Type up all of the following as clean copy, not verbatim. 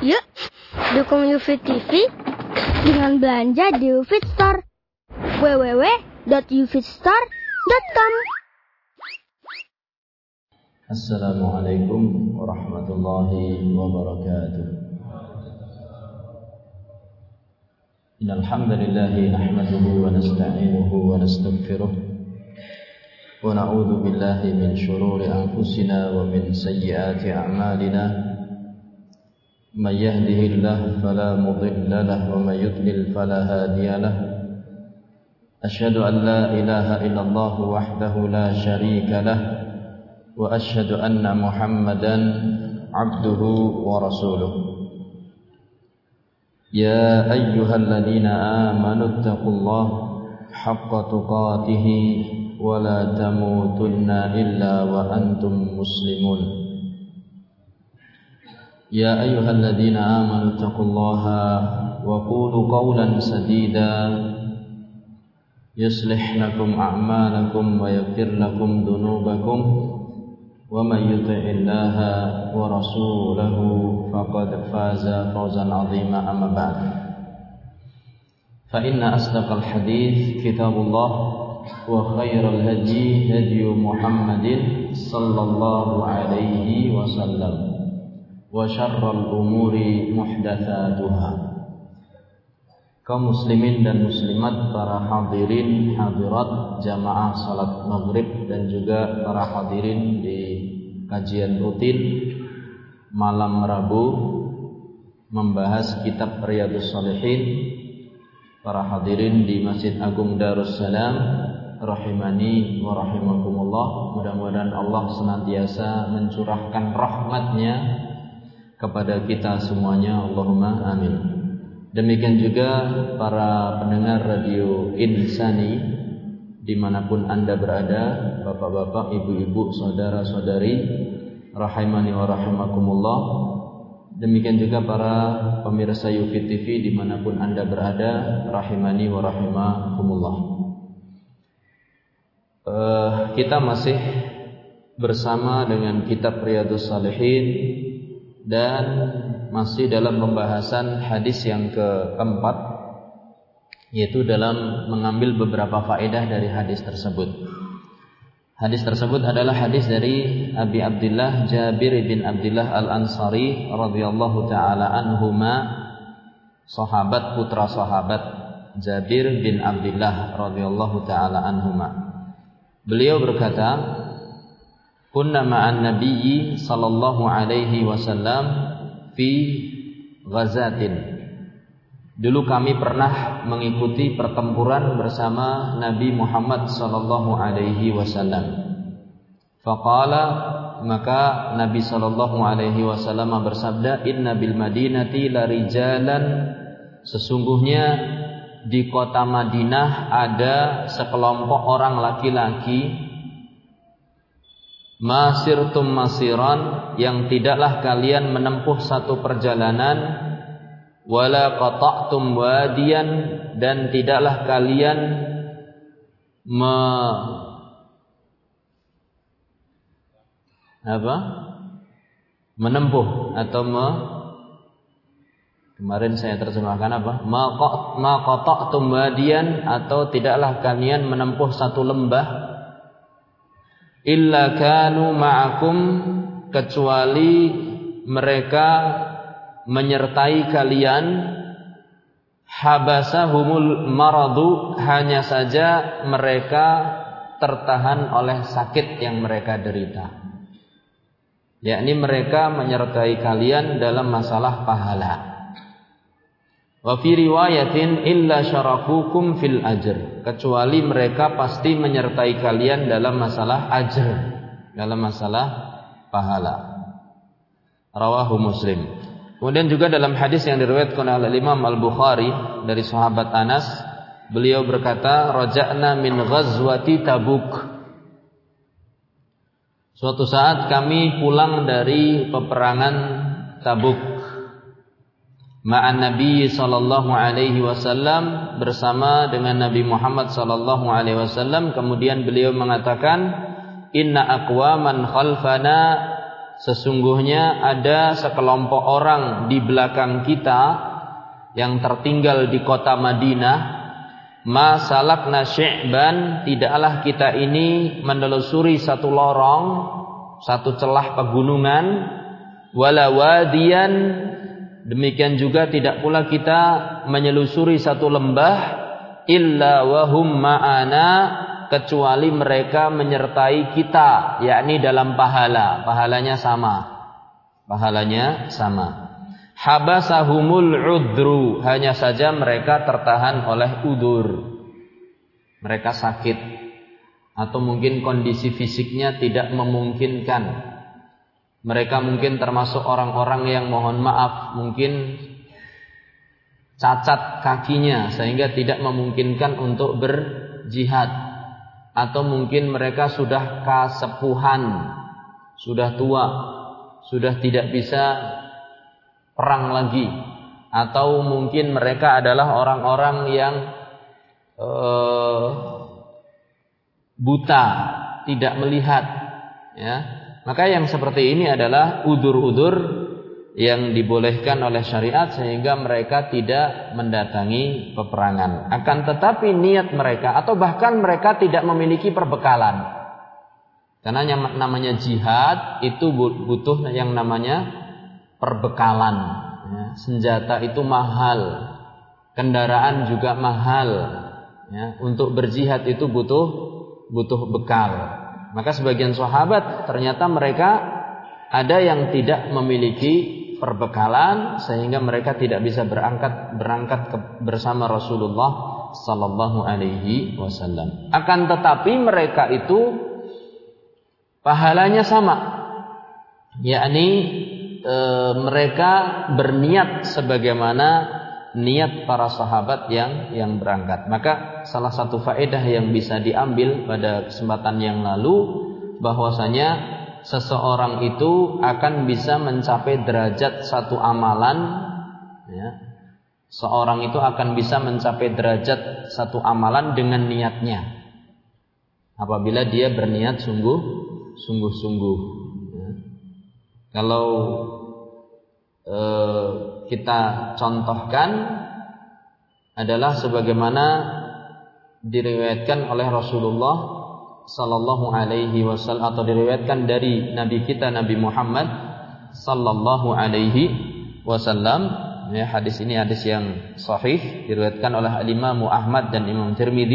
Yuk, dukung UFIT TV dengan belanja di UFIT Store. www.ufitstore.com. Assalamualaikum warahmatullahi wabarakatuh. Innal hamdalillah nahmaduhu wa nasta'inuhu wa nastaghfiruh wa na'udzu billahi min shururi anfusina wa min sayyiati a'malina. Man yahdihillahu fala mudilla lahu wa man yudlil fala hadiya lahu. Asyhadu an la ilaha illallah wahdahu la syarika lahu wa asyhadu anna Muhammadan abduhu wa rasuluh. Ya ayyuhalladzina amanu taqullaha haqqa tuqatih wa la tamutunna illa wa antum muslimun. Ya ayyuhalladzina amanu taqullaha wa qulu qawlan sadida yuslih lakum a'malakum wa yaghfir lakum dhunubakum wa may yuti'illaha wa rasulahu faqad faza fawzan 'azima amma ba'd. Fa inna asdaqal hadits kitabullah wa khairal hadi hadyu Muhammadin sallallahu alaihi wasallam wa syarrul umuri muhdatsatuha. Kaum muslimin dan muslimat, para hadirin hadirat jamaah salat maghrib dan juga para hadirin di kajian rutin malam Rabu membahas kitab Riyadhus Shalihin, para hadirin di Masjid Agung Darussalam rahimani wa rahimakumullah. Mudah-mudahan Allah senantiasa mencurahkan rahmatnya kepada kita semuanya, Allahumma amin. Demikian juga para pendengar radio Insani dimanapun Anda berada, bapak-bapak, ibu-ibu, saudara-saudari rahimani wa rahimakumullah. Demikian juga para pemirsa UFIT TV dimanapun Anda berada, rahimani wa rahimakumullah. Kita masih bersama dengan kitab Riyadhus Shalihin dan masih dalam pembahasan hadis yang keempat, yaitu dalam mengambil beberapa faedah dari hadis tersebut. Hadis tersebut adalah hadis dari Abi Abdullah Jabir bin Abdullah Al-Ansari radhiyallahu taala anhuma, sahabat putra sahabat Jabir bin Abdullah radhiyallahu taala anhuma. Beliau berkata, kunna ma'an nabiyyi sallallahu alaihi wasallam fi ghazatin. Dulu kami pernah mengikuti pertempuran bersama Nabi Muhammad sallallahu alaihi wasallam. Faqala, maka Nabi sallallahu alaihi wasallam bersabda, inna bil madinati la rijalan, sesungguhnya di kota Madinah ada sekelompok orang laki-laki, masirtum masiran, yang tidaklah kalian menempuh satu perjalanan, wala qata'tum wadiyan, dan tidaklah kalian menempuh atau kemarin saya terjemahkan apa? Ma qata'tum wadiyan, atau tidaklah kalian menempuh satu lembah, illa kanu ma'akum, kecuali mereka menyertai kalian, habasahumul maradu, hanya saja mereka tertahan oleh sakit yang mereka derita, yakni mereka menyertai kalian dalam masalah pahala. Wa fi riwayatin illa syarakukum fil ajr, kecuali mereka pasti menyertai kalian dalam masalah ajr, dalam masalah pahala. Rawahu Muslim. Kemudian juga dalam hadis yang diriwayatkan oleh Imam Al-Bukhari dari sahabat Anas, beliau berkata, raja'na min ghazwati Tabuk. Suatu saat kami pulang dari peperangan Tabuk, ma'an Nabi sallallahu alaihi wasallam, bersama dengan Nabi Muhammad sallallahu alaihi wasallam. Kemudian beliau mengatakan, inna aqwaman khalfana, sesungguhnya ada sekelompok orang di belakang kita yang tertinggal di kota Madinah. Ma salakna syi'ban, tidaklah kita ini menelusuri satu lorong, satu celah pegunungan, wala wadiyan, demikian juga tidak pula kita menyelusuri satu lembah, illa wahum ma'ana, kecuali mereka menyertai kita, yakni dalam pahalanya sama. Habasahumul udru, hanya saja mereka tertahan oleh udur, mereka sakit atau mungkin kondisi fisiknya tidak memungkinkan. Mereka mungkin termasuk orang-orang yang mohon maaf mungkin cacat kakinya sehingga tidak memungkinkan untuk berjihad, atau mungkin mereka sudah kasepuhan, sudah tua, sudah tidak bisa perang lagi, atau mungkin mereka adalah orang-orang yang buta, tidak melihat, ya. Maka yang seperti ini adalah udur-udur yang dibolehkan oleh syariat sehingga mereka tidak mendatangi peperangan. Akan tetapi niat mereka atau bahkan mereka tidak memiliki perbekalan. Karena yang namanya jihad itu butuh yang namanya perbekalan. Ya, senjata itu mahal, kendaraan juga mahal. Ya, untuk berjihad itu butuh bekal. Maka sebagian sahabat ternyata mereka ada yang tidak memiliki perbekalan sehingga mereka tidak bisa berangkat bersama Rasulullah sallallahu alaihi wasallam. Akan tetapi mereka itu pahalanya sama, yakni mereka berniat sebagaimana niat para sahabat yang berangkat. Maka salah satu faedah yang bisa diambil pada kesempatan yang lalu bahwasanya seseorang itu akan bisa mencapai derajat satu amalan, ya. Seorang itu akan bisa mencapai derajat satu amalan dengan niatnya apabila dia berniat sungguh-sungguh. Ya. Kalau kita contohkan adalah sebagaimana diriwayatkan oleh Rasulullah sallallahu alaihi wasallam, atau diriwayatkan dari Nabi kita Nabi Muhammad sallallahu alaihi wasallam. Ya, hadis ini hadis yang sahih, diriwayatkan oleh Imam Ahmad dan Imam Tirmidzi.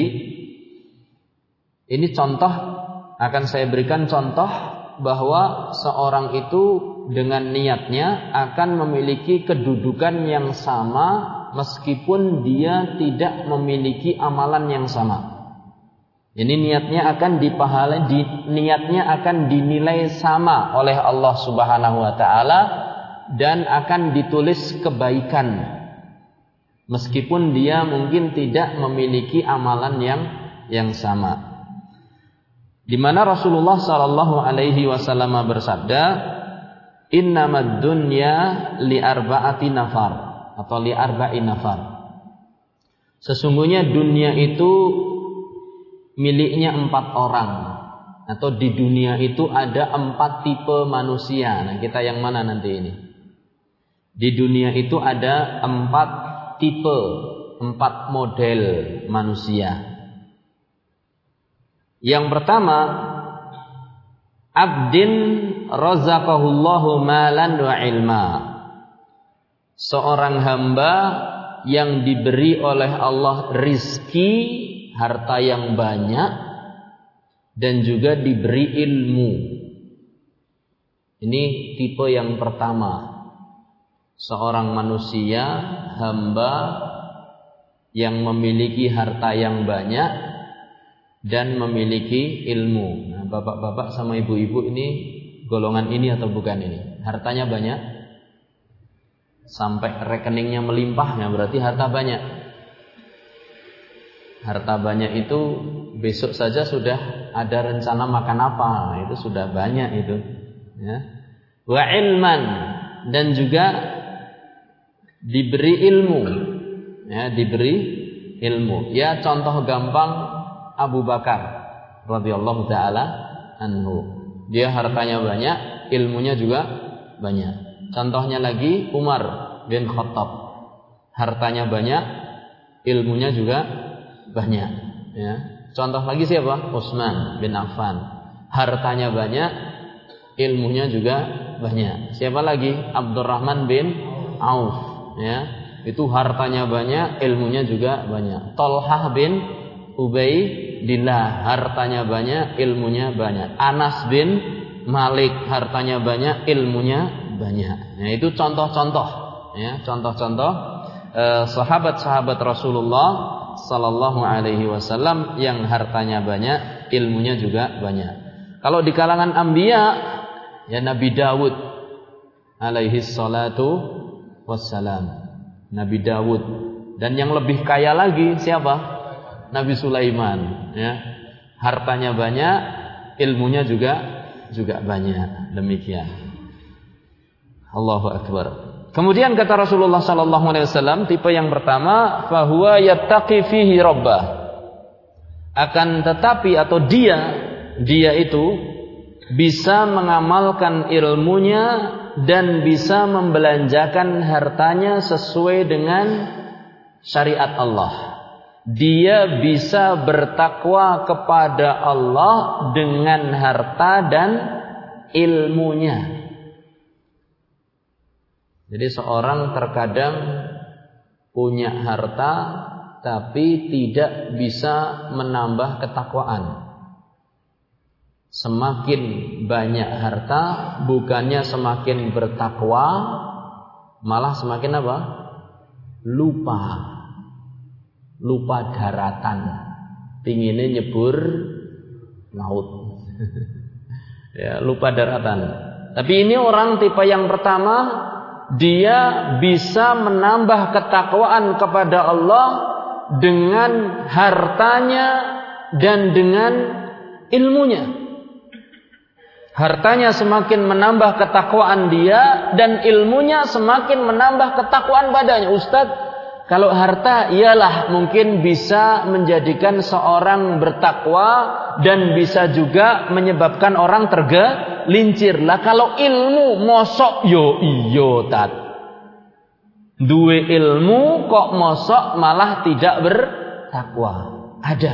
Ini contoh, akan saya berikan contoh bahwa seorang itu dengan niatnya akan memiliki kedudukan yang sama meskipun dia tidak memiliki amalan yang sama. Ini niatnya akan niatnya akan dinilai sama oleh Allah Subhanahu wa taala dan akan ditulis kebaikan meskipun dia mungkin tidak memiliki amalan yang sama. Di mana Rasulullah sallallahu alaihi wasallam bersabda, "Innamad dunya li arba'ati nafar," atau li arba'in nafar. Sesungguhnya dunia itu miliknya 4 orang, atau di dunia itu ada 4 tipe manusia. Nah, kita yang mana nanti ini? Di dunia itu ada 4 tipe, 4 model manusia. Yang pertama, abdin razaqahullahu malan wa ilma. Seorang hamba yang diberi oleh Allah rizki, harta yang banyak, dan juga diberi ilmu. Ini tipe yang pertama. Seorang manusia, hamba yang memiliki harta yang banyak dan memiliki ilmu. Nah, bapak-bapak sama ibu-ibu ini golongan ini atau bukan ini? Hartanya banyak sampai rekeningnya melimpah, ya berarti harta banyak. Harta banyak itu besok saja sudah ada rencana makan apa, itu sudah banyak itu. Ya. Wa ilman, dan juga diberi ilmu. Ya, diberi ilmu. Ya, contoh gampang Abu Bakar radhiyallahu taala anhu. Dia hartanya banyak, ilmunya juga banyak. Contohnya lagi Umar bin Khattab. Hartanya banyak, ilmunya juga banyak, ya. Contoh lagi siapa? Utsman bin Affan. Hartanya banyak, ilmunya juga banyak. Siapa lagi? Abdurrahman bin Auf, ya. Itu hartanya banyak, ilmunya juga banyak. Thalhah bin Ubaidillah, hartanya banyak, ilmunya banyak. Anas bin Malik, hartanya banyak, ilmunya banyak. Nah, itu contoh-contoh, ya, contoh-contoh sahabat-sahabat Rasulullah sallallahu alaihi wasallam yang hartanya banyak, ilmunya juga banyak. Kalau di kalangan anbiya, ya Nabi Dawud alaihi salatu wassalam. Nabi Dawud. Dan yang lebih kaya lagi siapa? Nabi Sulaiman, ya. Hartanya banyak, ilmunya juga banyak. Demikian. Allahu akbar. Kemudian kata Rasulullah sallallahu alaihi wasallam, tipe yang pertama, fahuwa yattaqi fihi rabbah. Akan tetapi atau dia itu bisa mengamalkan ilmunya dan bisa membelanjakan hartanya sesuai dengan syariat Allah. Dia bisa bertakwa kepada Allah dengan harta dan ilmunya. Jadi seorang terkadang punya harta tapi tidak bisa menambah ketakwaan. Semakin banyak harta bukannya semakin bertakwa, malah semakin apa? Lupa daratan, pinginnya nyebur laut. Ya, lupa daratan. Tapi ini orang tipe yang pertama, dia bisa menambah ketakwaan kepada Allah dengan hartanya dan dengan ilmunya. Hartanya semakin menambah ketakwaan dia dan ilmunya semakin menambah ketakwaan padanya. Ustadz, kalau harta ialah mungkin bisa menjadikan seorang bertakwa dan bisa juga menyebabkan orang tergelincir. Lah kalau ilmu mosok yo iyo tat. Duwe ilmu kok mosok malah tidak bertakwa. Ada.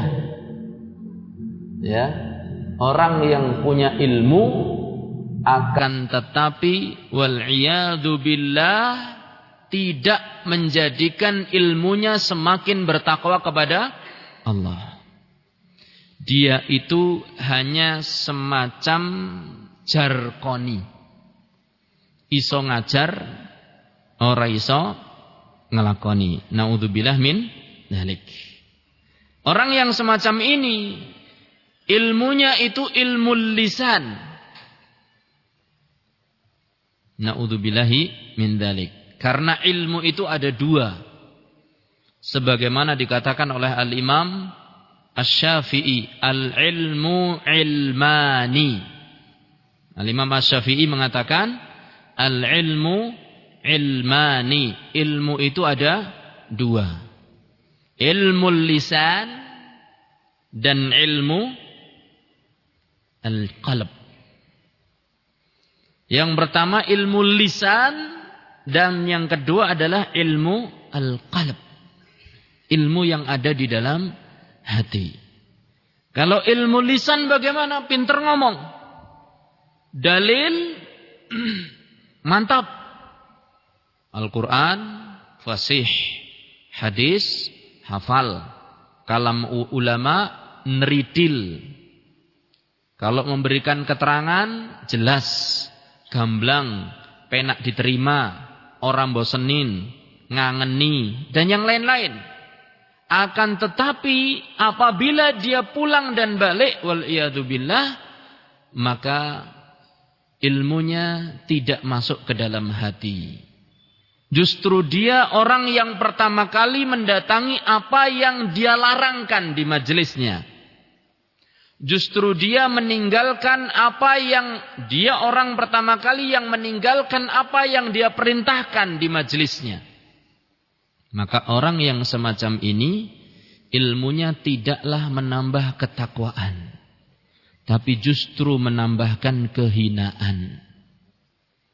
Ya. Orang yang punya ilmu akan tetapi wal'iyadu billah tidak menjadikan ilmunya semakin bertakwa kepada Allah. Dia itu hanya semacam jarkoni. Iso ngajar, ora iso ngelakoni. Naudzubillah min dzalik. Orang yang semacam ini ilmunya itu ilmu lisan. Naudzubillahi min dzalik. Karena ilmu itu ada dua. Sebagaimana dikatakan oleh Al-Imam Asy-Syafi'i, al-ilmu ilmani. Al-Imam Asy-Syafi'i mengatakan al-ilmu ilmani. Ilmu itu ada dua. Ilmu lisan dan ilmu al-qalb. Yang pertama ilmu lisan dan yang kedua adalah ilmu al-qalb. Ilmu yang ada di dalam hati. Kalau ilmu lisan bagaimana? Pinter ngomong. Dalil mantap. Al-Quran fasih. Hadis hafal. Kalam ulama neridil. Kalau memberikan keterangan jelas, gamblang, penak diterima, orang bosenin, ngangeni, dan yang lain-lain. Akan tetapi apabila dia pulang dan balik, wal'iyadzubillah, maka ilmunya tidak masuk ke dalam hati. Justru dia orang yang pertama kali mendatangi apa yang dia larangkan di majelisnya. Justru dia meninggalkan apa yang dia orang pertama kali yang meninggalkan apa yang dia perintahkan di majelisnya. Maka orang yang semacam ini ilmunya tidaklah menambah ketakwaan, tapi justru menambahkan kehinaan.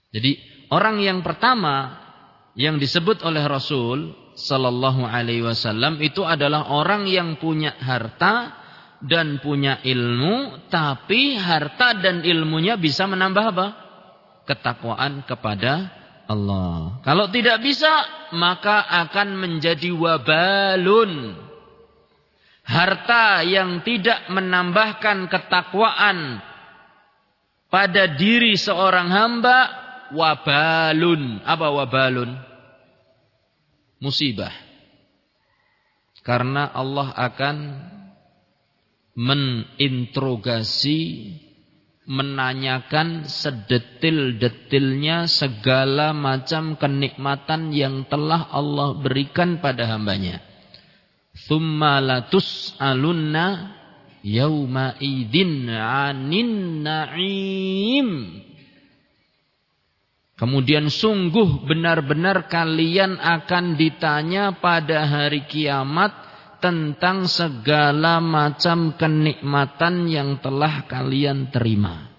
Jadi orang yang pertama yang disebut oleh Rasul sallallahu alaihi wasallam itu adalah orang yang punya harta dan punya ilmu, tapi harta dan ilmunya bisa menambah apa? Ketakwaan kepada Allah. Kalau tidak bisa, maka akan menjadi wabalun. Harta yang tidak menambahkan ketakwaan pada diri seorang hamba, wabalun. Apa wabalun? Musibah. Karena Allah akan meninterogasi, menanyakan sedetil-detilnya segala macam kenikmatan yang telah Allah berikan pada hambanya. Tsumma latus'alunna yauma idzin 'anin na'im. Kemudian sungguh benar-benar kalian akan ditanya pada hari kiamat tentang segala macam kenikmatan yang telah kalian terima.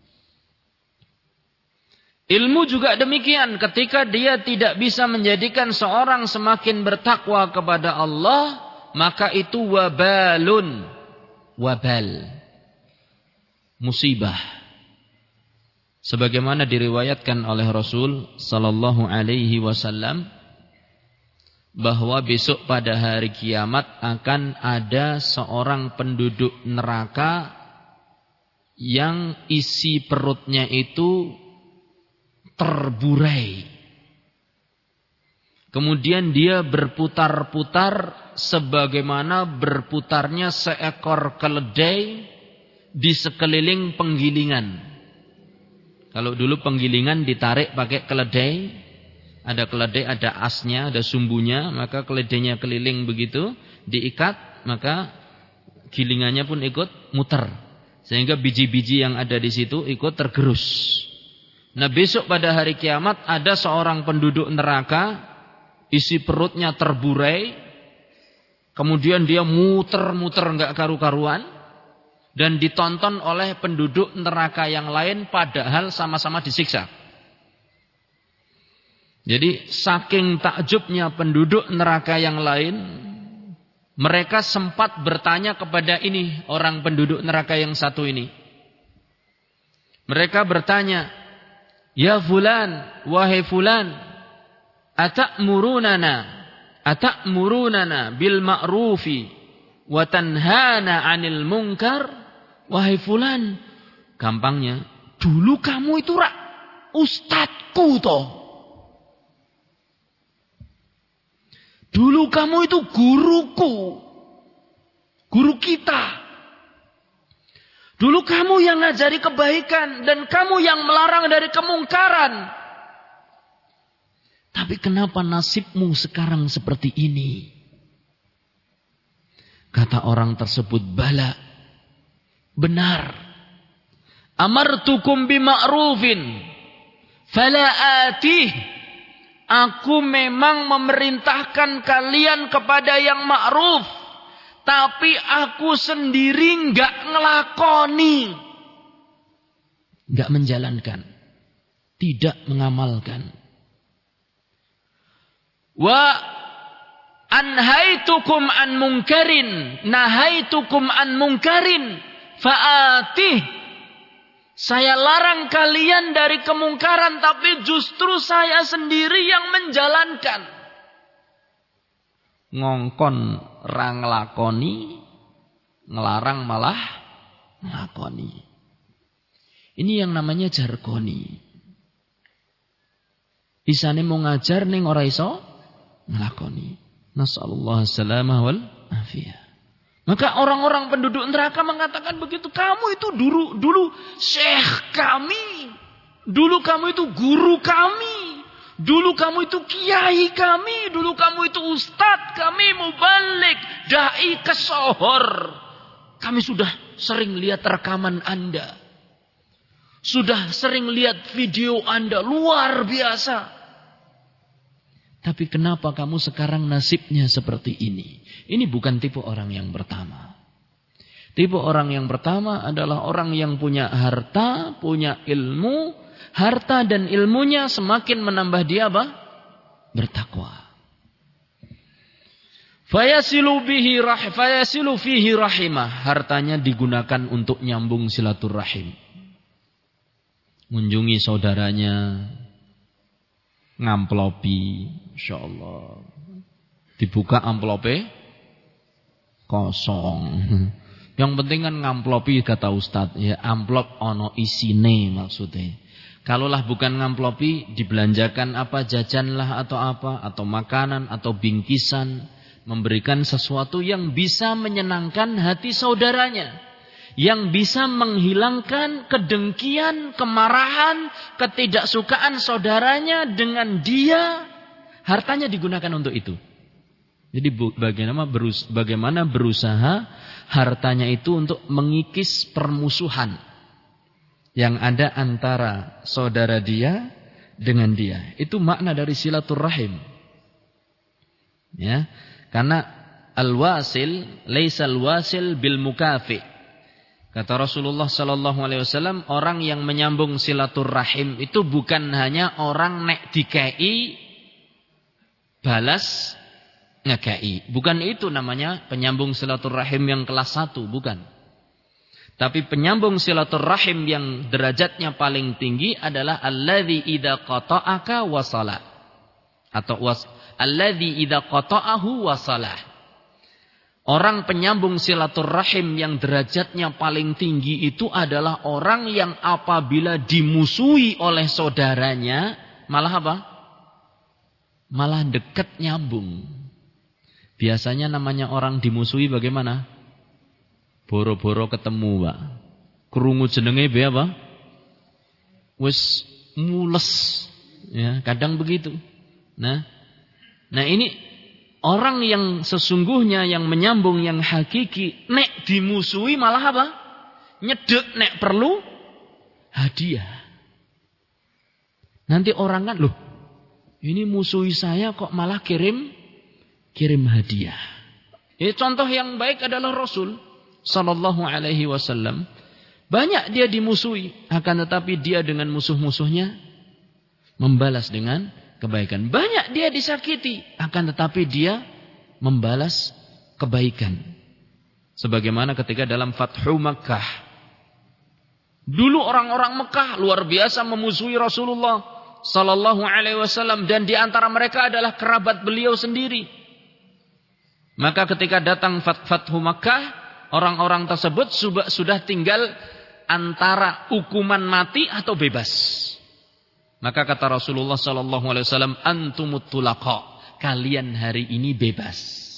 Ilmu juga demikian, ketika dia tidak bisa menjadikan seorang semakin bertakwa kepada Allah, maka itu wabalun. Wabal. Musibah. Sebagaimana diriwayatkan oleh Rasul sallallahu alaihi wasallam bahwa besok pada hari kiamat akan ada seorang penduduk neraka yang isi perutnya itu terburai. Kemudian dia berputar-putar sebagaimana berputarnya seekor keledai di sekeliling penggilingan. Kalau dulu penggilingan ditarik pakai keledai, ada keledai, ada asnya, ada sumbunya, maka keledainya keliling begitu, diikat, maka gilingannya pun ikut muter. Sehingga biji-biji yang ada di situ ikut tergerus. Nah, besok pada hari kiamat ada seorang penduduk neraka, isi perutnya terburai, kemudian dia muter-muter enggak karu-karuan, dan ditonton oleh penduduk neraka yang lain padahal sama-sama disiksa. Jadi saking takjubnya penduduk neraka yang lain, mereka sempat bertanya kepada ini, orang penduduk neraka yang satu ini. Mereka bertanya, "Ya fulan, wahai fulan, atakmurunana bil ma'rufi wa tanhana 'anil munkar?" Wahai fulan, gampangnya, dulu kamu itu ustadku toh. Dulu kamu itu guruku. Guru kita. Dulu kamu yang ngajari kebaikan dan kamu yang melarang dari kemungkaran. Tapi kenapa nasibmu sekarang seperti ini? Kata orang tersebut, bala. Benar. Amartukum bima'rufin fala atih. Aku memang memerintahkan kalian kepada yang ma'ruf, tapi aku sendiri enggak ngelakoni. Enggak menjalankan. Tidak mengamalkan. Wa anhaitukum an munkarin, nahaitukum an munkarin, fa'atih. Saya larang kalian dari kemungkaran, tapi justru saya sendiri yang menjalankan. Ngongkon ra nglakoni, ngelarang malah nglakoni. Ini yang namanya jargoni. Isane mau ngajar ning ora iso nglakoni. Nasallallahu salamah wal afiyah. Maka orang-orang penduduk neraka mengatakan begitu. Kamu itu dulu syekh kami. Dulu kamu itu guru kami. Dulu kamu itu kiai kami. Dulu kamu itu ustadz kami. Mubalik. Dai kesohor. Kami sudah sering lihat rekaman Anda. Sudah sering lihat video Anda. Luar biasa. Tapi kenapa kamu sekarang nasibnya seperti ini? Ini bukan tipe orang yang pertama. Tipe orang yang pertama adalah orang yang punya harta, punya ilmu, harta dan ilmunya semakin menambah dia apa? Bertakwa. Fayasilu fihi rahimah. Hartanya digunakan untuk nyambung silaturahim. Mengunjungi saudaranya, ngamplopi, insyaallah. Dibuka amplope kosong. Yang penting kan ngamplopi kata Ustadz, ya amplop ono isine maksudnya. Kalaulah bukan ngamplopi, dibelanjakan apa, jajan lah atau apa, atau makanan atau bingkisan. Memberikan sesuatu yang bisa menyenangkan hati saudaranya. Yang bisa menghilangkan kedengkian, kemarahan, ketidaksukaan saudaranya dengan dia. Hartanya digunakan untuk itu. Jadi bagaimana berusaha hartanya itu untuk mengikis permusuhan yang ada antara saudara dia dengan dia. Itu makna dari silaturahim. Ya. Karena al-wasil laisal wasil bil mukafi. Kata Rasulullah sallallahu alaihi wasallam, orang yang menyambung silaturahim itu bukan hanya orang nek dikei balas ngekei. Bukan itu namanya penyambung silaturahim yang kelas 1, bukan. Tapi penyambung silaturahim yang derajatnya paling tinggi adalah alladzi idza qata'aka wasala. Atau alladzi idza qata'ahu wasalah. Orang penyambung silaturahim yang derajatnya paling tinggi itu adalah orang yang apabila dimusuhi oleh saudaranya, malah apa? Malah dekat nyambung. Biasanya namanya orang dimusuhi bagaimana? Boro-boro ketemu, Pak. Krungu jenenge be apa? Wis mules. Ya, kadang begitu. Nah ini orang yang sesungguhnya yang menyambung yang hakiki, nek dimusuhi malah apa? Nyedek, nek perlu hadiah. Nanti orang kan, loh, ini musuhi saya kok malah kirim hadiah. Ini contoh yang baik adalah Rasul sallallahu alaihi wasallam. Banyak dia dimusuhi, akan tetapi dia dengan musuh-musuhnya membalas dengan kebaikan. Banyak dia disakiti, akan tetapi dia membalas kebaikan. Sebagaimana ketika dalam Fathu Makkah. Dulu orang-orang Mekah luar biasa memusuhi Rasulullah sallallahu alaihi wasallam, dan di antara mereka adalah kerabat beliau sendiri. Maka ketika datang Fathu Makkah, orang-orang tersebut sudah tinggal antara hukuman mati atau bebas. Maka kata Rasulullah sallallahu alaihi wasallam, antumut tulaqa, kalian hari ini bebas.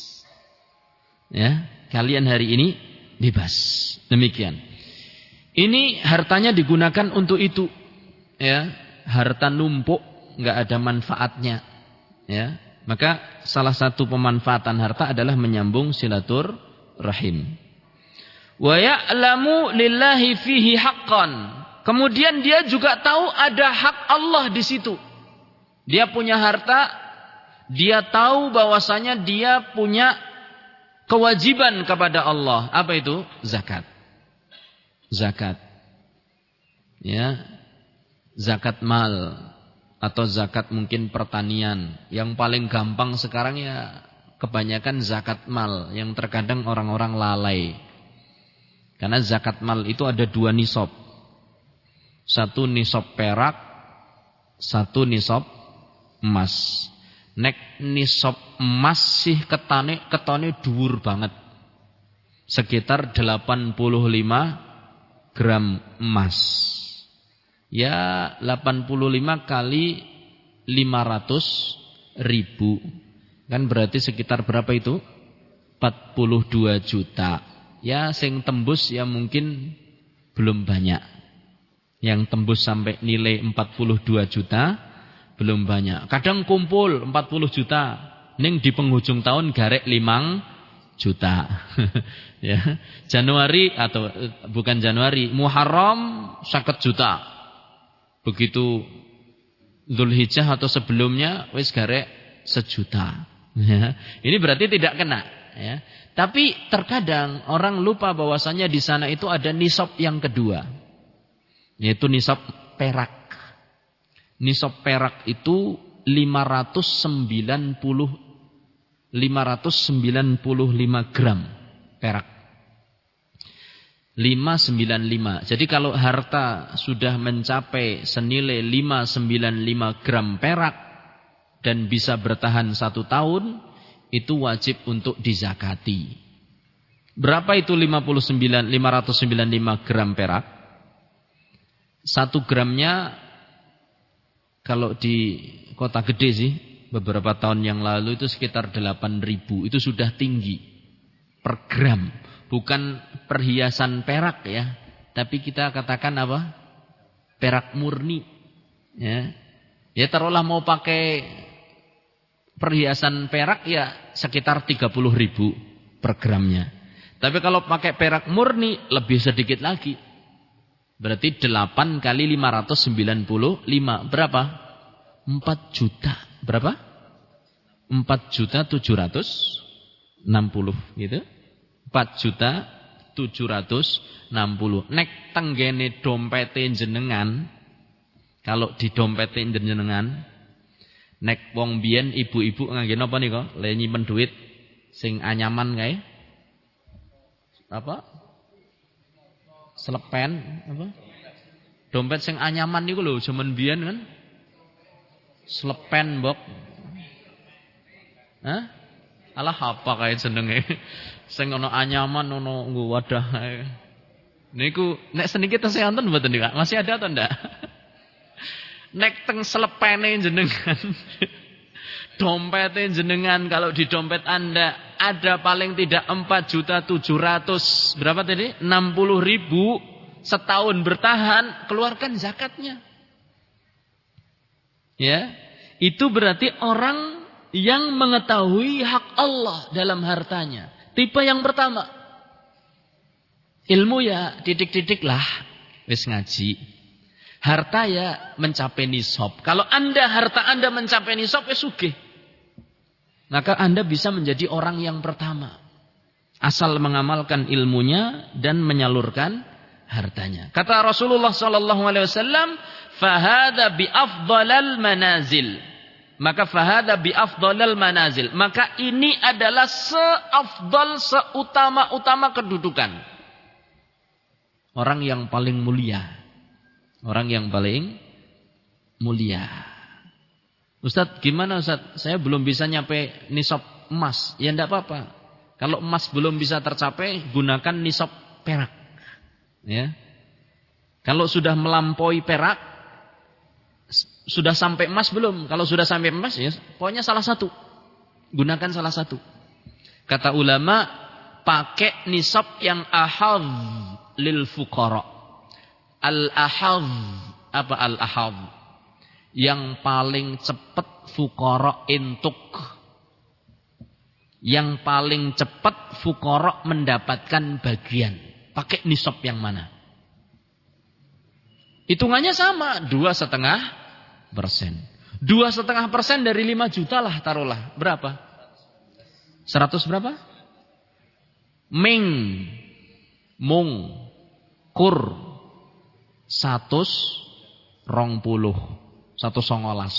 Ya, kalian hari ini bebas. Demikian. Ini hartanya digunakan untuk itu. Ya, harta numpuk enggak ada manfaatnya. Ya, maka salah satu pemanfaatan harta adalah menyambung silaturahim. Wa ya'lamu lillahi fihi haqqan. Kemudian dia juga tahu ada hak Allah di situ. Dia punya harta, dia tahu bahwasanya dia punya kewajiban kepada Allah. Apa itu? Zakat. Zakat. Ya. Zakat mal atau zakat mungkin pertanian. Yang paling gampang sekarang ya kebanyakan zakat mal yang terkadang orang-orang lalai. Karena zakat mal itu ada 2 nisab. Satu nisab perak, satu nisab emas. Nek nisab emas sih ketone dhuwur banget. Sekitar 85 gram emas. Ya 85 kali 500 ribu. Kan berarti sekitar berapa itu? 42 juta. Ya sing tembus ya mungkin belum banyak. Yang tembus sampai nilai 42 juta belum banyak. Kadang kumpul 40 juta, ning di penghujung tahun garek 5 juta. Ya, Januari atau bukan Januari, Muharram 50 juta. Begitu Dzulhijjah atau sebelumnya wis garek 1 juta. Ya, ini berarti tidak kena, ya. Tapi terkadang orang lupa bahwasanya di sana itu ada nisab yang kedua. Yaitu nisab perak. Nisab perak itu 595 gram perak. 595. Jadi kalau harta sudah mencapai senilai 595 gram perak dan bisa bertahan 1 tahun, itu wajib untuk dizakati. Berapa itu 595 gram perak? 1 gramnya kalau di kota gede sih, beberapa tahun yang lalu itu sekitar 8.000. Itu sudah tinggi per gram. Bukan perhiasan perak ya, tapi kita katakan apa? Perak murni. Ya, taruhlah mau pakai perhiasan perak ya sekitar 30.000 per gramnya. Tapi kalau pakai perak murni lebih sedikit lagi. Berarti 8 kali 595 berapa? 4 juta. Berapa? 4.760 gitu. 4.760. Nek tenggene dompete jenengan, kalau di dompete jenengan, nek wong biyen ibu-ibu ngangge napa nika? Le nyimpen duit sing anyaman kae. Apa? Selepen apa? Dompet sing anyaman niku lho jaman biyen kan. Selepen, Mbok. Hah? Alah apa kae jenenge? Sing ana anyaman ana nggo wadah. Niku nek seniki tesih wonten mboten niku? Masih ada atau ndak? Nek teng selepene jenengan. Dompete jenengan kalau di dompet Anda ada paling tidak 4.700.000 berapa tadi? 60.000 setahun bertahan, keluarkan zakatnya. Ya. Itu berarti orang yang mengetahui hak Allah dalam hartanya. Tipe yang pertama, ilmu ya titik-titik lah, wis ngaji. Harta ya mencapai nisab. Kalau harta Anda mencapai nisab, ya sugih. Maka Anda bisa menjadi orang yang pertama. Asal mengamalkan ilmunya dan menyalurkan hartanya. Kata Rasulullah SAW, "Fahada bi afdalal manazil." Maka fahada bi afdalal manazil. Maka ini adalah seutama-utama kedudukan. Orang yang paling mulia. Orang yang paling mulia. Ustadz, gimana Ustadz? Saya belum bisa nyampe nisab emas. Ya enggak apa-apa. Kalau emas belum bisa tercapai, gunakan nisab perak. Ya. Kalau sudah melampaui perak, sudah sampai emas belum? Kalau sudah sampai emas, ya pokoknya salah satu. Gunakan salah satu. Kata ulama, pakai nisab yang ahadz lil fuqara. Al-ahadz, apa al-ahadz? Yang paling cepat fuqara intuk. Yang paling cepat fuqara mendapatkan bagian. Pakai nisab yang mana? Hitungannya sama, 2,5%. 2,5% dari 5 juta lah taruhlah. Berapa? 100 berapa? Mung, kur, 120, 119.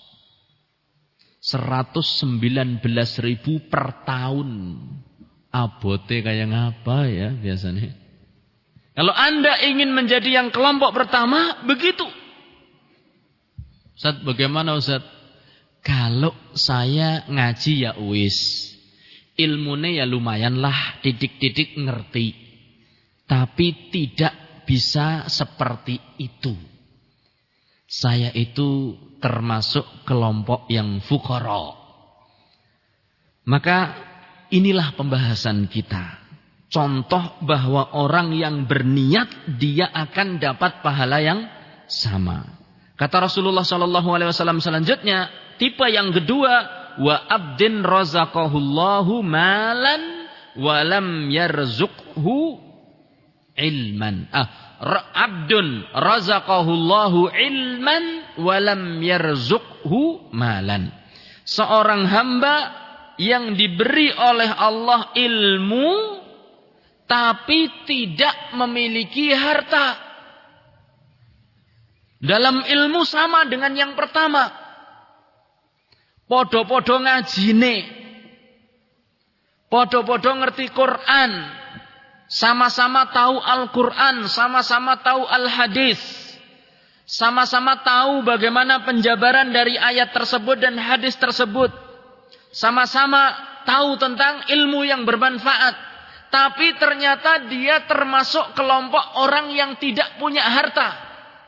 119.000 per tahun. Abote kayak ngapa ya biasanya? Kalau Anda ingin menjadi yang kelompok pertama, begitu. Ustaz, bagaimana Ustaz? Kalau saya ngaji ya wis. Ilmune ya lumayan lah, titik-titik ngerti. Tapi tidak bisa seperti itu. Saya itu termasuk kelompok yang fuqara. Maka inilah pembahasan kita. Contoh bahwa orang yang berniat dia akan dapat pahala yang sama. Kata Rasulullah SAW selanjutnya, tipe yang kedua, wa abdin razaqahullahu malan wa lam yarzuqhu ilman. Abdun razaqahullahu ilman wa lam yarzuqhu malan. Seorang hamba yang diberi oleh Allah ilmu tapi tidak memiliki harta. Dalam ilmu sama dengan yang pertama. Podo-podo ngajine. Podo-podo ngerti Quran. Sama-sama tahu Al-Quran. Sama-sama tahu Al-Hadis. Sama-sama tahu bagaimana penjabaran dari ayat tersebut dan hadis tersebut. Sama-sama tahu tentang ilmu yang bermanfaat. Tapi ternyata dia termasuk kelompok orang yang tidak punya harta.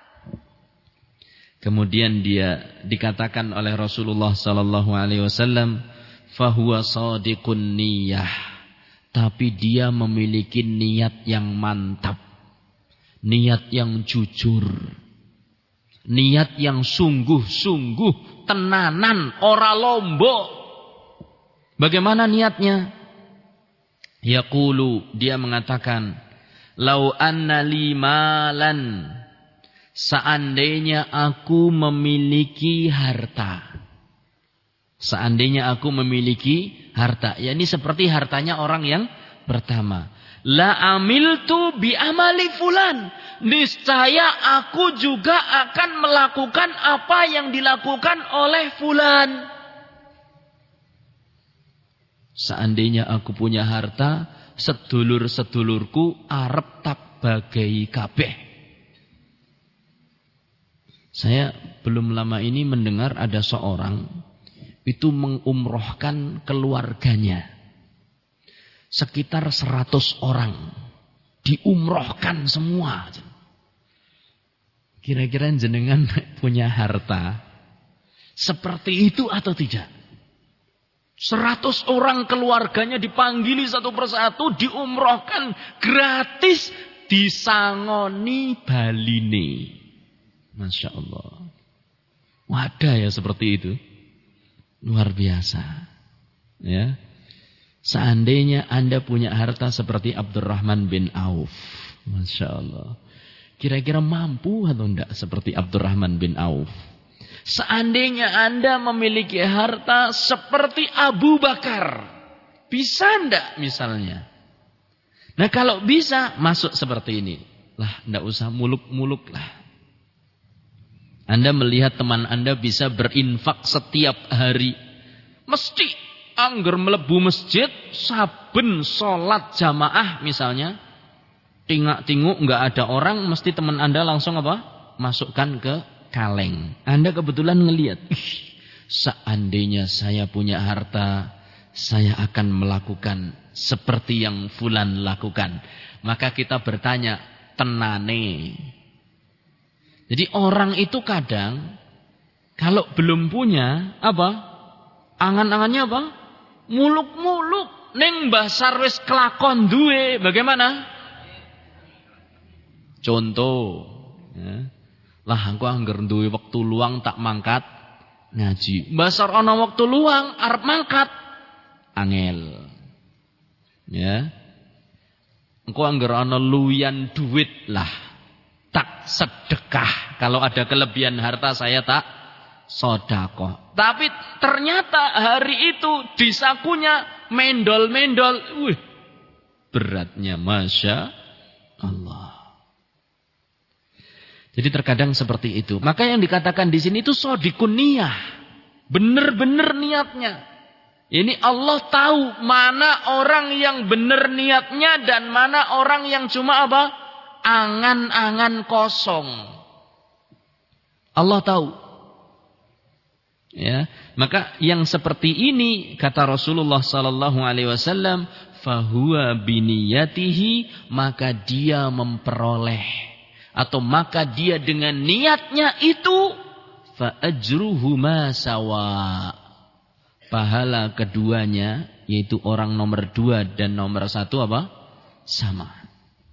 Kemudian dia dikatakan oleh Rasulullah sallallahu alaihi wasallam, fahuwa shadiqun niyah. Tapi dia memiliki niat yang mantap. Niat yang jujur. Niat yang sungguh-sungguh, tenanan, ora lombo. Bagaimana niatnya? Yaqulu, dia mengatakan, lau anna li malan, seandainya aku memiliki harta. Seandainya aku memiliki harta. Ya, ini seperti hartanya orang yang pertama. La amiltu bi amali fulan. Niscaya aku juga akan melakukan apa yang dilakukan oleh fulan. Seandainya aku punya harta, sedulur-sedulurku arep tak bagai kabeh. Saya belum lama ini mendengar ada seorang itu mengumrohkan keluarganya. Sekitar 100 orang. Diumrohkan semua. Kira-kira jenengan punya harta seperti itu atau tidak? 100 orang keluarganya dipanggili satu persatu, diumrohkan gratis, disangoni baline. Masya Allah. Wadah ya seperti itu. Luar biasa. Ya. Seandainya Anda punya harta seperti Abdurrahman bin Auf. Masya Allah. Kira-kira mampu atau tidak seperti Abdurrahman bin Auf? Seandainya Anda memiliki harta seperti Abu Bakar. Bisa tidak misalnya? Nah kalau bisa, masuk seperti ini. Lah, tidak usah muluk-muluk lah. Anda melihat teman Anda bisa berinfak setiap hari. Mesti angger melebu masjid, saben sholat jamaah misalnya. Tingak-tinguk nggak ada orang, mesti teman Anda langsung apa? Masukkan ke kaleng. Anda kebetulan ngelihat. Seandainya saya punya harta, saya akan melakukan seperti yang fulan lakukan. Maka kita bertanya, tenane. Jadi orang itu kadang kalau belum punya apa? Angan-angannya apa? Muluk-muluk. Ning basar wis kelakon duwe. Bagaimana? Contoh. Ya. Lah aku angger duwe waktu luang tak mangkat ngaji. Basar ana waktu luang arep mangkat. Angel. Ya. Engko angger ana luyan duit lah. Tak sedekah. Kalau ada kelebihan harta saya tak sedekah. Tapi ternyata hari itu di sakunya mendol-mendol. Wih, beratnya Masya Allah. Jadi terkadang seperti itu. Maka yang dikatakan di sini itu shadiqun niyah. Benar-benar niatnya. Ini Allah tahu mana orang yang benar niatnya dan mana orang yang cuma apa? Angan-angan kosong. Allah tahu. Ya, maka yang seperti ini kata Rasulullah sallallahu alaihi wasallam, fahuwa biniyatihi, maka dia memperoleh atau maka dia dengan niatnya itu fa ajruhuma sawa. Pahala keduanya yaitu orang nomor 2 dan nomor 1 apa? Sama.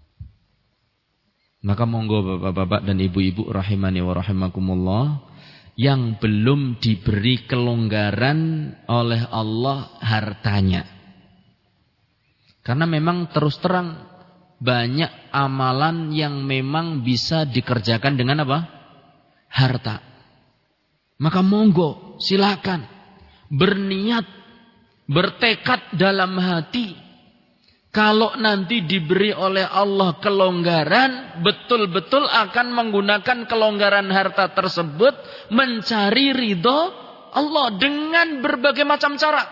Maka monggo bapak-bapak dan ibu-ibu rahimani wa rahimakumullah, yang belum diberi kelonggaran oleh Allah hartanya. Karena memang terus terang banyak amalan yang memang bisa dikerjakan dengan apa? Harta. Maka monggo silakan berniat, bertekad dalam hati. Kalau nanti diberi oleh Allah kelonggaran, betul-betul akan menggunakan kelonggaran harta tersebut mencari ridho Allah dengan berbagai macam cara.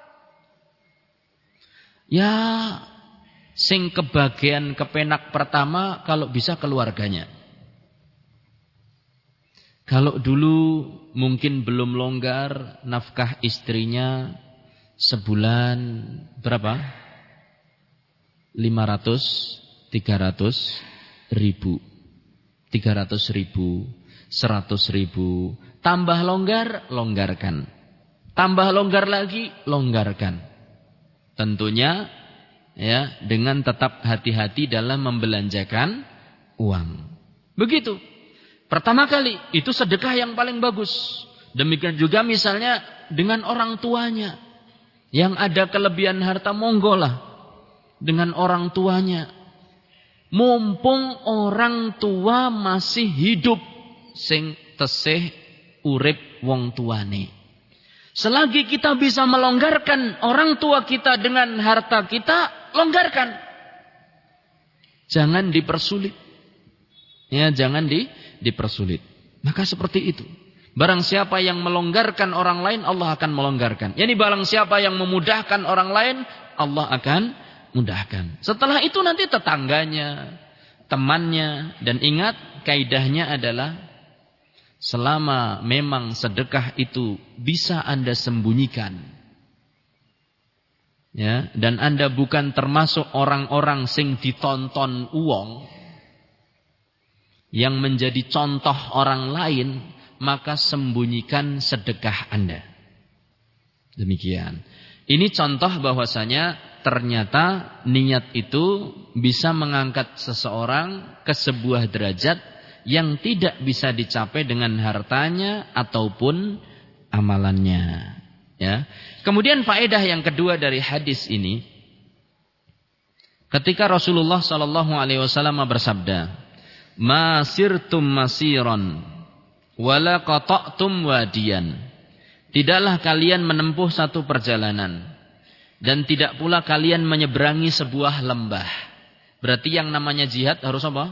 Ya, sing kebagian kepenak pertama kalau bisa keluarganya. Kalau dulu mungkin belum longgar, nafkah istrinya sebulan berapa? 500, 300 ribu, 300 ribu, 100 ribu. Tambah longgar, longgarkan. Tambah longgar lagi, longgarkan. Tentunya ya dengan tetap hati-hati dalam membelanjakan uang. Begitu. Pertama kali itu sedekah yang paling bagus. Demikian juga misalnya dengan orang tuanya yang ada kelebihan harta, monggolah dengan orang tuanya. Mumpung orang tua masih hidup, sing tesih urip wong tuane. Selagi kita bisa melonggarkan orang tua kita dengan harta kita, longgarkan. Jangan dipersulit. Ya, jangan dipersulit. Maka seperti itu. Barang siapa yang melonggarkan orang lain, Allah akan melonggarkan. Yani barang siapa yang memudahkan orang lain, Allah akan mudahkan. Setelah itu nanti tetangganya, temannya, dan ingat kaidahnya adalah selama memang sedekah itu bisa Anda sembunyikan, ya, dan Anda bukan termasuk orang-orang sing ditonton uang yang menjadi contoh orang lain, maka sembunyikan sedekah Anda. Demikian. Ini contoh bahwasanya ternyata niat itu bisa mengangkat seseorang ke sebuah derajat yang tidak bisa dicapai dengan hartanya ataupun amalannya. Ya. Kemudian faedah yang kedua dari hadis ini, ketika Rasulullah SAW bersabda, "Masirtum masiran, wala qata'tum wadiyan." Tidaklah kalian menempuh satu perjalanan, dan tidak pula kalian menyeberangi sebuah lembah. Berarti yang namanya jihad harus apa?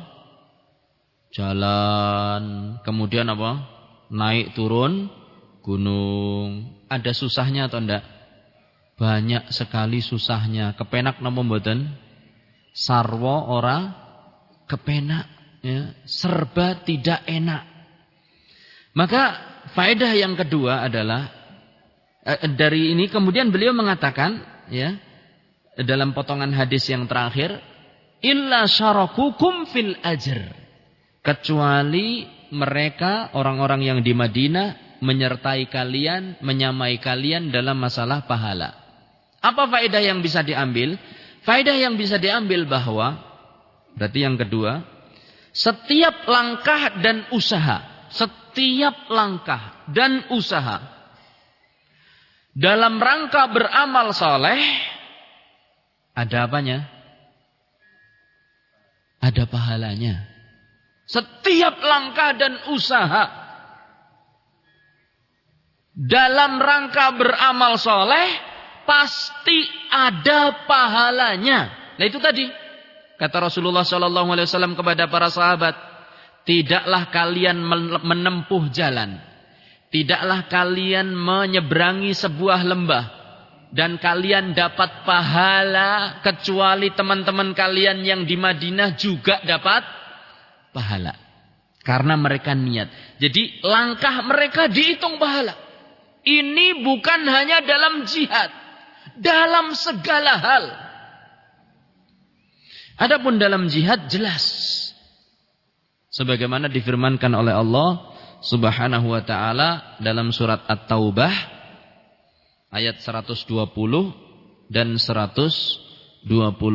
Jalan, kemudian apa? Naik turun gunung. Ada susahnya atau enggak? Banyak sekali susahnya. Kepenak napa mboten? Sarwa ora kepenak, ya. Serba tidak enak. Maka faedah yang kedua adalah dari ini kemudian beliau mengatakan, ya, dalam potongan hadis yang terakhir, illa syarakukum fil ajr, kecuali mereka orang-orang yang di Madinah menyertai kalian, menyamai kalian dalam masalah pahala. Apa faedah yang bisa diambil? Faedah yang bisa diambil bahwa berarti yang kedua, setiap langkah dan usaha, setiap langkah dan usaha dalam rangka beramal soleh, ada apanya? Ada pahalanya. Setiap langkah dan usaha dalam rangka beramal soleh pasti ada pahalanya. Nah itu tadi kata Rasulullah SAW kepada para sahabat, tidaklah kalian menempuh jalan, tidaklah kalian menyeberangi sebuah lembah, dan kalian dapat pahala kecuali teman-teman kalian yang di Madinah juga dapat pahala. Karena mereka niat. Jadi langkah mereka dihitung pahala. Ini bukan hanya dalam jihad, dalam segala hal. Adapun dalam jihad jelas, sebagaimana difirmankan oleh Allah Subhanahu wa taala dalam surat At-Taubah ayat 120 dan 121.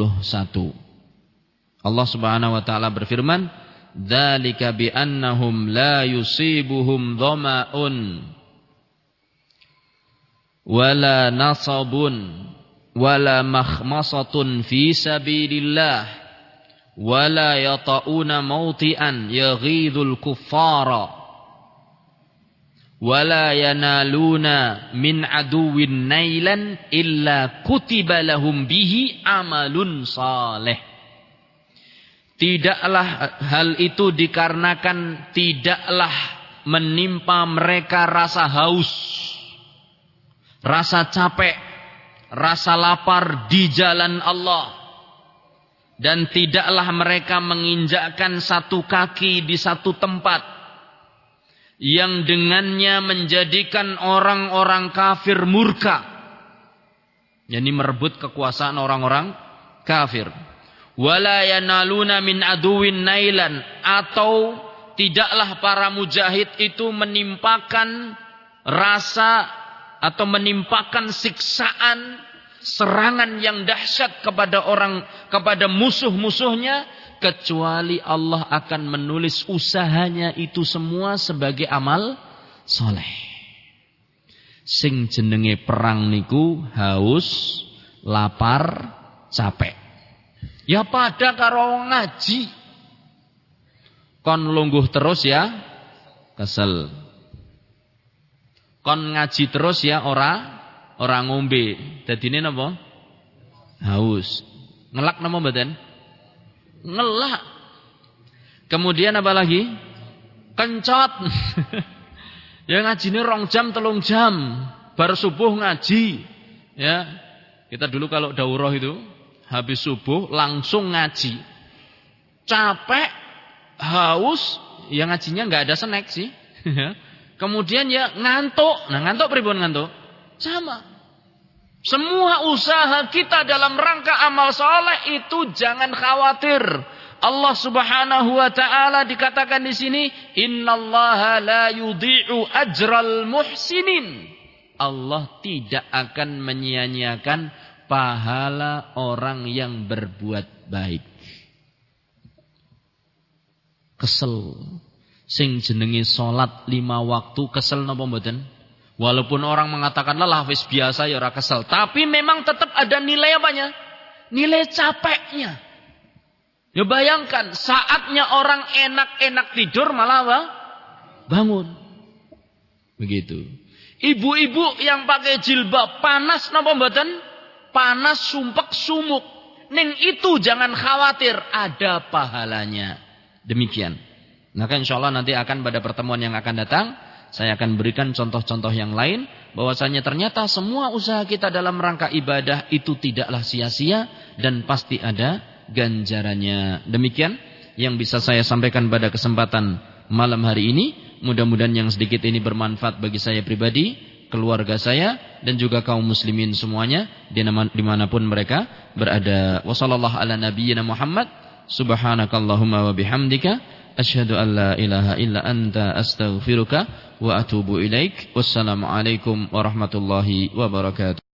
Allah Subhanahu wa taala berfirman, "Dzalika bi annahum la yusibuhum dhama'un wala nasabun wala makhmasatun fi sabilillah wala yata'una mawti'an yaghidul kuffara wala yanaluna min aduwin nailan illa kutiba lahum bihi amalun saleh. Tidaklah hal itu dikarenakan tidaklah menimpa mereka rasa haus, rasa capek, rasa lapar di jalan Allah, dan tidaklah mereka menginjakkan satu kaki di satu tempat yang dengannya menjadikan orang-orang kafir murka, yakni merebut kekuasaan orang-orang kafir. Wala yanaluna min aduwin nailan, atau tidaklah para mujahid itu menimpakan rasa atau menimpakan siksaan, serangan yang dahsyat kepada musuh-musuhnya, kecuali Allah akan menulis usahanya itu semua sebagai amal soleh. Sing jenenge perang niku haus, lapar, capek. Ya pada karo ngaji. Kon lungguh terus ya kesel. Kon ngaji terus ya ora ngombe. Dadine napa? Haus. Ngelak napa mboten? Ngelak. Kemudian apa lagi? Kencot. Ya ngajine 2 jam 3 jam. Bar subuh ngaji. Ya. Kita dulu kalau daurah itu habis subuh langsung ngaji. Capek, haus, ya ngajinya enggak ada snack sih. Kemudian ya ngantuk. Nah, ngantuk pripun ngantuk? Sama. Semua usaha kita dalam rangka amal soleh itu jangan khawatir. Allah Subhanahu wa taala dikatakan di sini, innallaha la yudhi'u ajral muhsinin. Allah tidak akan menyia-nyiakan pahala orang yang berbuat baik. Kesel. Sing jenenge salat 5 waktu kesel napa mboten? Walaupun orang mengatakan lelah wis biasa ya ora kesel, tapi memang tetap ada nilai apanya? Nilai capeknya. Ya bayangkan saatnya orang enak-enak tidur malah apa? Bangun. Begitu. Ibu-ibu yang pakai jilbab panas napa mboten? Panas sumpek sumuk. Ning itu jangan khawatir, ada pahalanya. Demikian. Maka insyaallah nanti akan pada pertemuan yang akan datang saya akan berikan contoh-contoh yang lain bahwasanya ternyata semua usaha kita dalam rangka ibadah itu tidaklah sia-sia dan pasti ada ganjarannya. Demikian yang bisa saya sampaikan pada kesempatan malam hari ini. Mudah-mudahan yang sedikit ini bermanfaat bagi saya pribadi, keluarga saya dan juga kaum muslimin semuanya dimanapun mereka berada. Wassallallahu ala nabiyyina Muhammad. Subhanakallahumma wa bihamdika asyhadu an la ilaha illa anta astaghfiruka wa atubu ilaik. Wassalamualaikum warahmatullahi wabarakatuh.